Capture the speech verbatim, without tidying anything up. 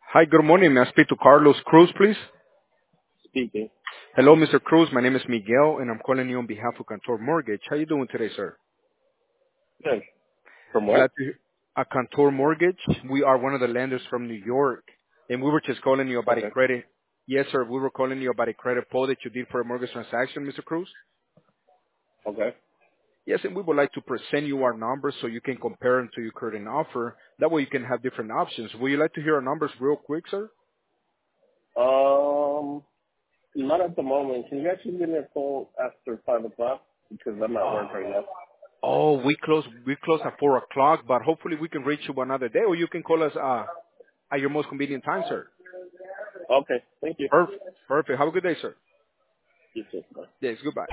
Hi, good morning. May I speak to Carlos Cruz, please? Speaking. Hello, Mister Cruz. My name is Miguel, and I'm calling you on behalf of Cantor Mortgage. How you doing today, sir? Good. From Glad what? to hear. A Cantor Mortgage. We are one of the lenders from New York, and we were just calling you about a Okay. credit. Yes, sir. We were calling you about a credit pull that you did for a mortgage transaction, Mister Cruz. Okay. Yes, and we would like to present you our numbers so you can compare them to your current offer. That way you can have different options. Would you like to hear our numbers real quick, sir? Um, not at the moment. Can you actually give me a call after five o'clock? Because I'm at work right now. Oh, we close we close at four o'clock, but hopefully we can reach you another day, or you can call us uh, at your most convenient time, sir. Okay. Thank you. Perfect. Perfect. Have a good day, sir. You too. Bye. Yes. Goodbye.